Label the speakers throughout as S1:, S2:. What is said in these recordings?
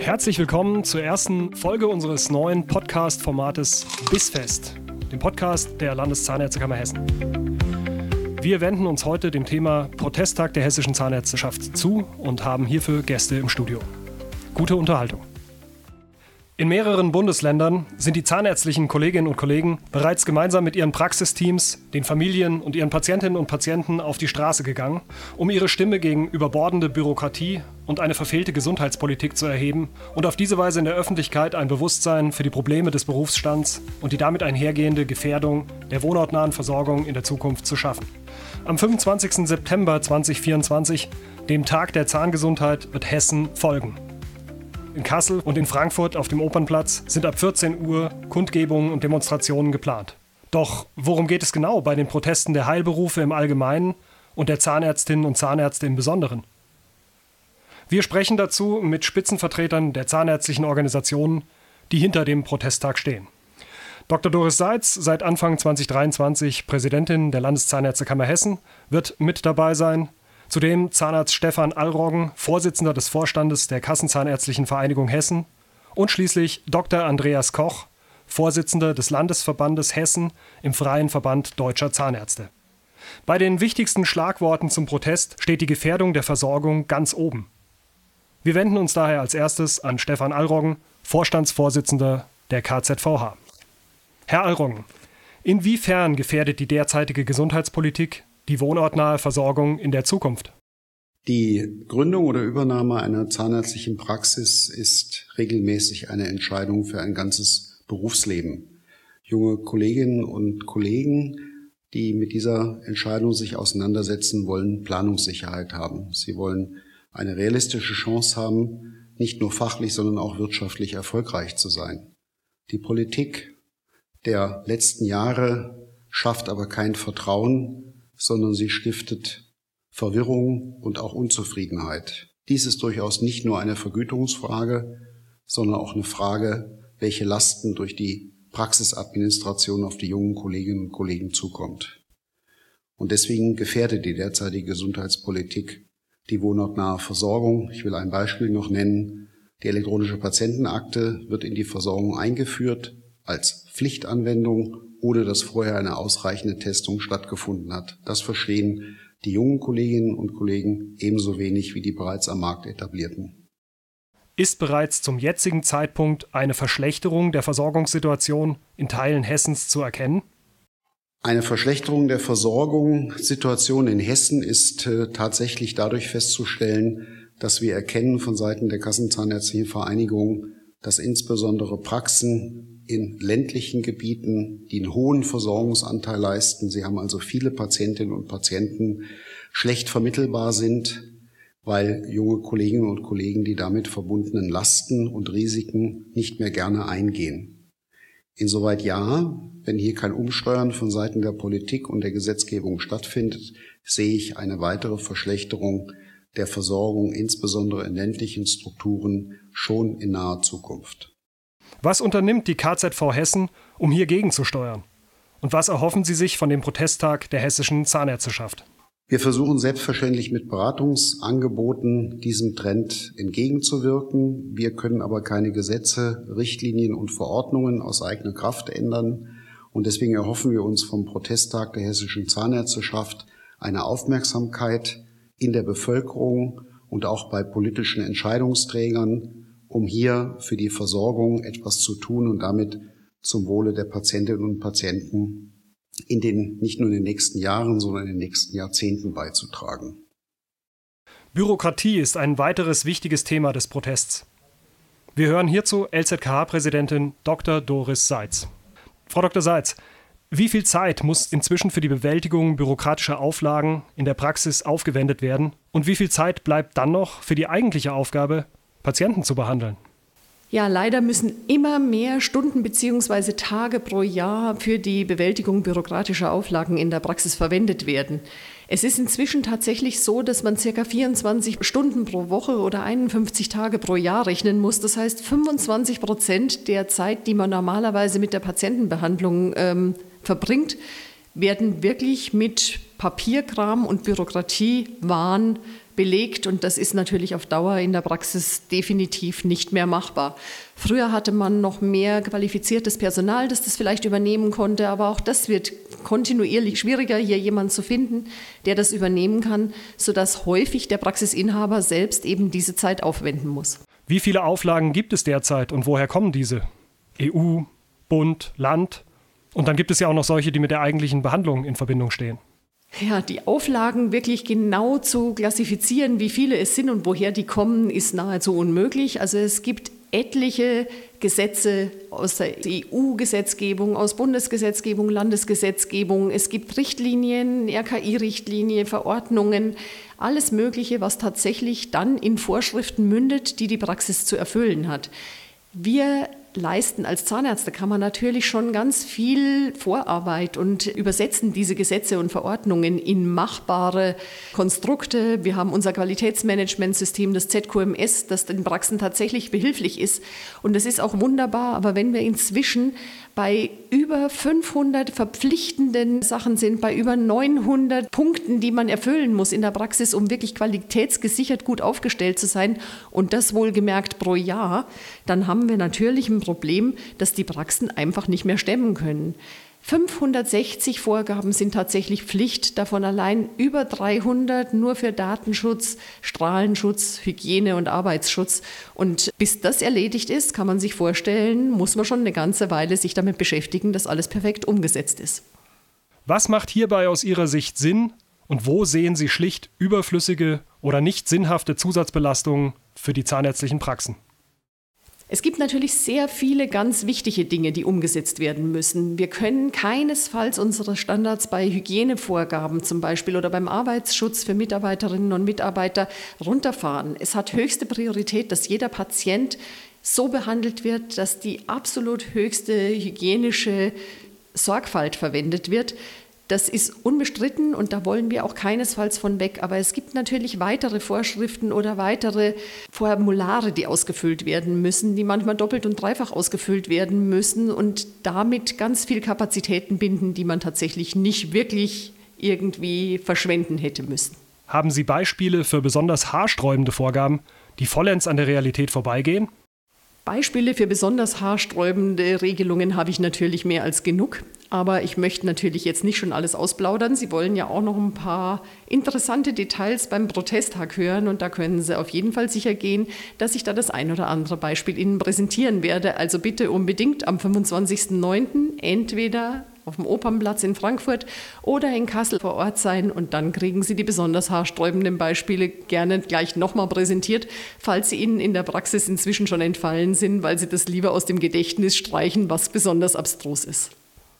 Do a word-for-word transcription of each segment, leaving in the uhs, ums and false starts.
S1: Herzlich willkommen zur ersten Folge unseres neuen Podcast-Formates Bissfest, dem Podcast der Landeszahnärztekammer Hessen. Wir wenden uns heute dem Thema Protesttag der hessischen Zahnärzteschaft zu und haben hierfür Gäste im Studio. Gute Unterhaltung. In mehreren Bundesländern sind die zahnärztlichen Kolleginnen und Kollegen bereits gemeinsam mit ihren Praxisteams, den Familien und ihren Patientinnen und Patienten auf die Straße gegangen, um ihre Stimme gegen überbordende Bürokratie und eine verfehlte Gesundheitspolitik zu erheben und auf diese Weise in der Öffentlichkeit ein Bewusstsein für die Probleme des Berufsstands und die damit einhergehende Gefährdung der wohnortnahen Versorgung in der Zukunft zu schaffen. Am fünfundzwanzigsten September zweitausendvierundzwanzig, dem Tag der Zahngesundheit, wird Hessen folgen. In Kassel und in Frankfurt auf dem Opernplatz sind ab vierzehn Uhr Kundgebungen und Demonstrationen geplant. Doch worum geht es genau bei den Protesten der Heilberufe im Allgemeinen und der Zahnärztinnen und Zahnärzte im Besonderen? Wir sprechen dazu mit Spitzenvertretern der zahnärztlichen Organisationen, die hinter dem Protesttag stehen. Doktor Doris Seitz, seit Anfang zweitausenddreiundzwanzig Präsidentin der Landeszahnärztekammer Hessen, wird mit dabei sein. Zudem Zahnarzt Stefan Allroggen, Vorsitzender des Vorstandes der Kassenzahnärztlichen Vereinigung Hessen, und schließlich Doktor Andreas Koch, Vorsitzender des Landesverbandes Hessen im Freien Verband Deutscher Zahnärzte. Bei den wichtigsten Schlagworten zum Protest steht die Gefährdung der Versorgung ganz oben. Wir wenden uns daher als erstes an Stefan Allroggen, Vorstandsvorsitzender der K Z V H. Herr Allroggen, inwiefern gefährdet die derzeitige Gesundheitspolitik die wohnortnahe Versorgung in der Zukunft?
S2: Die Gründung oder Übernahme einer zahnärztlichen Praxis ist regelmäßig eine Entscheidung für ein ganzes Berufsleben. Junge Kolleginnen und Kollegen, die mit dieser Entscheidung sich auseinandersetzen wollen, Planungssicherheit haben. Sie wollen eine realistische Chance haben, nicht nur fachlich, sondern auch wirtschaftlich erfolgreich zu sein. Die Politik der letzten Jahre schafft aber kein Vertrauen, sondern sie stiftet Verwirrung und auch Unzufriedenheit. Dies ist durchaus nicht nur eine Vergütungsfrage, sondern auch eine Frage, welche Lasten durch die Praxisadministration auf die jungen Kolleginnen und Kollegen zukommt. Und deswegen gefährdet die derzeitige Gesundheitspolitik die wohnortnahe Versorgung. Ich will ein Beispiel noch nennen. Die elektronische Patientenakte wird in die Versorgung eingeführt als Pflichtanwendung, ohne dass vorher eine ausreichende Testung stattgefunden hat. Das verstehen die jungen Kolleginnen und Kollegen ebenso wenig wie die bereits am Markt etablierten.
S1: Ist bereits zum jetzigen Zeitpunkt eine Verschlechterung der Versorgungssituation in Teilen Hessens zu erkennen?
S2: Eine Verschlechterung der Versorgungssituation in Hessen ist äh, tatsächlich dadurch festzustellen, dass wir erkennen von Seiten der Kassenzahnärztlichen Vereinigung, dass insbesondere Praxen in ländlichen Gebieten, die einen hohen Versorgungsanteil leisten, sie haben also viele Patientinnen und Patienten, schlecht vermittelbar sind, weil junge Kolleginnen und Kollegen die damit verbundenen Lasten und Risiken nicht mehr gerne eingehen. Insoweit ja, wenn hier kein Umsteuern von Seiten der Politik und der Gesetzgebung stattfindet, sehe ich eine weitere Verschlechterung der Versorgung, insbesondere in ländlichen Strukturen, schon in naher Zukunft.
S1: Was unternimmt die K Z V Hessen, um hier gegenzusteuern? Und was erhoffen Sie sich von dem Protesttag der hessischen Zahnärzteschaft?
S2: Wir versuchen selbstverständlich mit Beratungsangeboten diesem Trend entgegenzuwirken. Wir können aber keine Gesetze, Richtlinien und Verordnungen aus eigener Kraft ändern. Und deswegen erhoffen wir uns vom Protesttag der hessischen Zahnärzteschaft eine Aufmerksamkeit in der Bevölkerung und auch bei politischen Entscheidungsträgern, um hier für die Versorgung etwas zu tun und damit zum Wohle der Patientinnen und Patienten in den, nicht nur in den nächsten Jahren, sondern in den nächsten Jahrzehnten beizutragen.
S1: Bürokratie ist ein weiteres wichtiges Thema des Protests. Wir hören hierzu L Z K H-Präsidentin Doktor Doris Seitz. Frau Doktor Seitz, wie viel Zeit muss inzwischen für die Bewältigung bürokratischer Auflagen in der Praxis aufgewendet werden und wie viel Zeit bleibt dann noch für die eigentliche Aufgabe, Patienten zu behandeln?
S3: Ja, leider müssen immer mehr Stunden bzw. Tage pro Jahr für die Bewältigung bürokratischer Auflagen in der Praxis verwendet werden. Es ist inzwischen tatsächlich so, dass man ca. vierundzwanzig Stunden pro Woche oder einundfünfzig Tage pro Jahr rechnen muss. Das heißt, fünfundzwanzig Prozent der Zeit, die man normalerweise mit der Patientenbehandlung ähm, verbringt, werden wirklich mit Papierkram und Bürokratiewahn belegt und das ist natürlich auf Dauer in der Praxis definitiv nicht mehr machbar. Früher hatte man noch mehr qualifiziertes Personal, das das vielleicht übernehmen konnte, aber auch das wird kontinuierlich schwieriger, hier jemanden zu finden, der das übernehmen kann, sodass häufig der Praxisinhaber selbst eben diese Zeit aufwenden muss.
S1: Wie viele Auflagen gibt es derzeit und woher kommen diese? E U, Bund, Land? Und dann gibt es ja auch noch solche, die mit der eigentlichen Behandlung in Verbindung stehen.
S3: Ja, die Auflagen wirklich genau zu klassifizieren, wie viele es sind und woher die kommen, ist nahezu unmöglich. Also es gibt etliche Gesetze aus der E U-Gesetzgebung, aus Bundesgesetzgebung, Landesgesetzgebung. Es gibt Richtlinien, R K I-Richtlinie, Verordnungen, alles Mögliche, was tatsächlich dann in Vorschriften mündet, die die Praxis zu erfüllen hat. Wir leisten als Zahnärztekammer natürlich schon ganz viel Vorarbeit und übersetzen diese Gesetze und Verordnungen in machbare Konstrukte. Wir haben unser Qualitätsmanagementsystem, das Z Q M S, das den Praxen tatsächlich behilflich ist. Und das ist auch wunderbar, aber wenn wir inzwischen bei über fünfhundert verpflichtenden Sachen sind, bei über neunhundert Punkten, die man erfüllen muss in der Praxis, um wirklich qualitätsgesichert gut aufgestellt zu sein und das wohlgemerkt pro Jahr, dann haben wir natürlich ein Problem, dass die Praxen einfach nicht mehr stemmen können. fünfhundertsechzig Vorgaben sind tatsächlich Pflicht, davon allein über dreihundert nur für Datenschutz, Strahlenschutz, Hygiene und Arbeitsschutz. Und bis das erledigt ist, kann man sich vorstellen, muss man schon eine ganze Weile sich damit beschäftigen, dass alles perfekt umgesetzt ist.
S1: Was macht hierbei aus Ihrer Sicht Sinn und wo sehen Sie schlicht überflüssige oder nicht sinnhafte Zusatzbelastungen für die zahnärztlichen Praxen?
S3: Es gibt natürlich sehr viele ganz wichtige Dinge, die umgesetzt werden müssen. Wir können keinesfalls unsere Standards bei Hygienevorgaben zum Beispiel oder beim Arbeitsschutz für Mitarbeiterinnen und Mitarbeiter runterfahren. Es hat höchste Priorität, dass jeder Patient so behandelt wird, dass die absolut höchste hygienische Sorgfalt verwendet wird. Das ist unbestritten und da wollen wir auch keinesfalls von weg. Aber es gibt natürlich weitere Vorschriften oder weitere Formulare, die ausgefüllt werden müssen, die manchmal doppelt und dreifach ausgefüllt werden müssen und damit ganz viel Kapazitäten binden, die man tatsächlich nicht wirklich irgendwie verschwenden hätte müssen.
S1: Haben Sie Beispiele für besonders haarsträubende Vorgaben, die vollends an der Realität vorbeigehen?
S3: Beispiele für besonders haarsträubende Regelungen habe ich natürlich mehr als genug. Aber ich möchte natürlich jetzt nicht schon alles ausplaudern. Sie wollen ja auch noch ein paar interessante Details beim Protesttag hören. Und da können Sie auf jeden Fall sicher gehen, dass ich da das ein oder andere Beispiel Ihnen präsentieren werde. Also bitte unbedingt am fünfundzwanzigsten neunten entweder auf dem Opernplatz in Frankfurt oder in Kassel vor Ort sein. Und dann kriegen Sie die besonders haarsträubenden Beispiele gerne gleich nochmal präsentiert, falls sie Ihnen in der Praxis inzwischen schon entfallen sind, weil Sie das lieber aus dem Gedächtnis streichen, was besonders abstrus ist.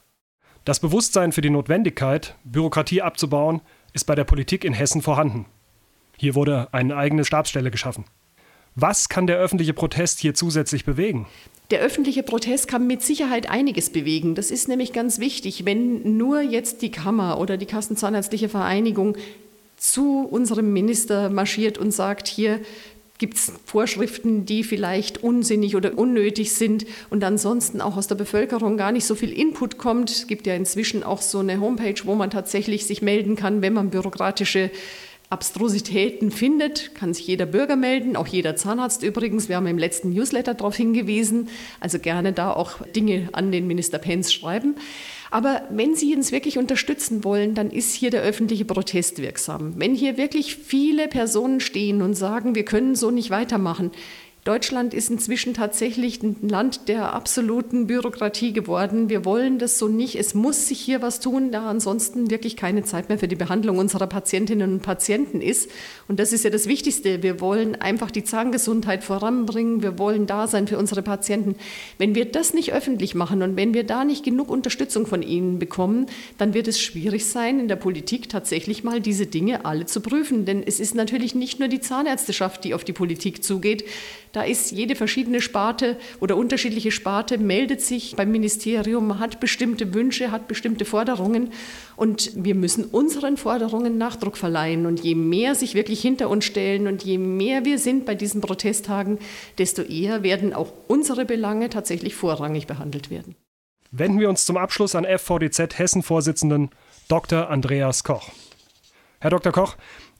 S1: Das Bewusstsein für die Notwendigkeit, Bürokratie abzubauen, ist bei der Politik in Hessen vorhanden. Hier wurde eine eigene Stabsstelle geschaffen. Was kann der öffentliche Protest hier zusätzlich bewegen?
S3: Der öffentliche Protest kann mit Sicherheit einiges bewegen. Das ist nämlich ganz wichtig. Wenn nur jetzt die Kammer oder die Kassenzahnärztliche Vereinigung zu unserem Minister marschiert und sagt, hier gibt es Vorschriften, die vielleicht unsinnig oder unnötig sind und ansonsten auch aus der Bevölkerung gar nicht so viel Input kommt. Es gibt ja inzwischen auch so eine Homepage, wo man tatsächlich sich melden kann, wenn man bürokratische Abstrusitäten findet, kann sich jeder Bürger melden, auch jeder Zahnarzt übrigens. Wir haben im letzten Newsletter darauf hingewiesen, also gerne da auch Dinge an den Minister Pentz schreiben. Aber wenn Sie uns wirklich unterstützen wollen, dann ist hier der öffentliche Protest wirksam. Wenn hier wirklich viele Personen stehen und sagen, wir können so nicht weitermachen. Deutschland ist inzwischen tatsächlich ein Land der absoluten Bürokratie geworden. Wir wollen das so nicht. Es muss sich hier was tun, da ansonsten wirklich keine Zeit mehr für die Behandlung unserer Patientinnen und Patienten ist. Und das ist ja das Wichtigste. Wir wollen einfach die Zahngesundheit voranbringen. Wir wollen da sein für unsere Patienten. Wenn wir das nicht öffentlich machen und wenn wir da nicht genug Unterstützung von Ihnen bekommen, dann wird es schwierig sein, in der Politik tatsächlich mal diese Dinge alle zu prüfen. Denn es ist natürlich nicht nur die Zahnärzteschaft, die auf die Politik zugeht. Da ist jede verschiedene Sparte oder unterschiedliche Sparte, meldet sich beim Ministerium, hat bestimmte Wünsche, hat bestimmte Forderungen und wir müssen unseren Forderungen Nachdruck verleihen. Und je mehr sich wirklich hinter uns stellen und je mehr wir sind bei diesen Protesttagen, desto eher werden auch unsere Belange tatsächlich vorrangig behandelt werden.
S1: Wenden wir uns zum Abschluss an F V D Z Hessen-Vorsitzenden Doktor Andreas Koch. Herr Doktor Koch,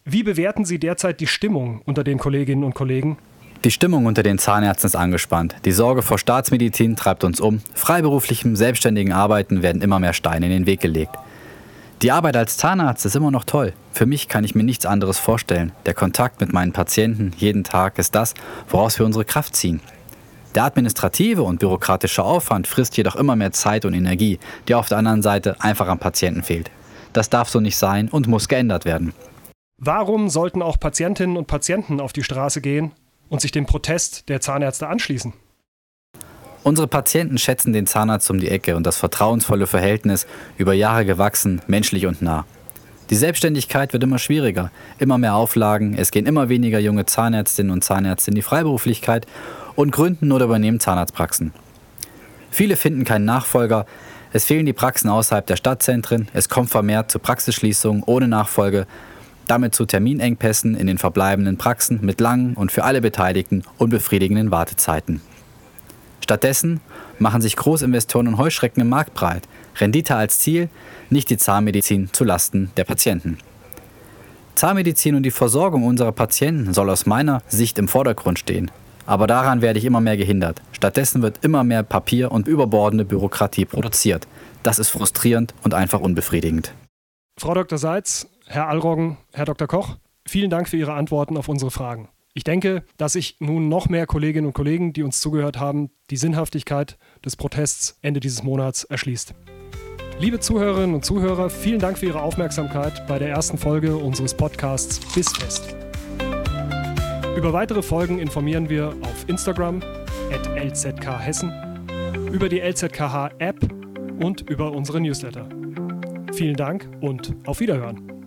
S1: Wie bewerten Sie derzeit die Stimmung unter den Kolleginnen und Kollegen?
S4: Die Stimmung unter den Zahnärzten ist angespannt. Die Sorge vor Staatsmedizin treibt uns um. Freiberuflichem, selbstständigen Arbeiten werden immer mehr Steine in den Weg gelegt. Die Arbeit als Zahnarzt ist immer noch toll. Für mich kann ich mir nichts anderes vorstellen. Der Kontakt mit meinen Patienten jeden Tag ist das, woraus wir unsere Kraft ziehen. Der administrative und bürokratische Aufwand frisst jedoch immer mehr Zeit und Energie, die auf der anderen Seite einfach am Patienten fehlt. Das darf so nicht sein und muss geändert werden.
S1: Warum sollten auch Patientinnen und Patienten auf die Straße gehen und sich dem Protest der Zahnärzte anschließen?
S4: Unsere Patienten schätzen den Zahnarzt um die Ecke und das vertrauensvolle Verhältnis über Jahre gewachsen, menschlich und nah. Die Selbstständigkeit wird immer schwieriger, immer mehr Auflagen, es gehen immer weniger junge Zahnärztinnen und Zahnärzte in die Freiberuflichkeit und gründen oder übernehmen Zahnarztpraxen. Viele finden keinen Nachfolger, es fehlen die Praxen außerhalb der Stadtzentren, es kommt vermehrt zu Praxisschließungen ohne Nachfolge, damit zu Terminengpässen in den verbleibenden Praxen mit langen und für alle Beteiligten unbefriedigenden Wartezeiten. Stattdessen machen sich Großinvestoren und Heuschrecken im Markt breit. Rendite als Ziel, nicht die Zahnmedizin zulasten der Patienten. Zahnmedizin und die Versorgung unserer Patienten soll aus meiner Sicht im Vordergrund stehen. Aber daran werde ich immer mehr gehindert. Stattdessen wird immer mehr Papier und überbordende Bürokratie produziert. Das ist frustrierend und einfach unbefriedigend.
S1: Frau Doktor Seitz, Herr Allroggen, Herr Doktor Koch, vielen Dank für Ihre Antworten auf unsere Fragen. Ich denke, dass sich nun noch mehr Kolleginnen und Kollegen, die uns zugehört haben, die Sinnhaftigkeit des Protests Ende dieses Monats erschließt. Liebe Zuhörerinnen und Zuhörer, vielen Dank für Ihre Aufmerksamkeit bei der ersten Folge unseres Podcasts Bissfest. Über weitere Folgen informieren wir auf Instagram at L Z K Hessen, über die L Z K H App und über unsere Newsletter. Vielen Dank und auf Wiederhören.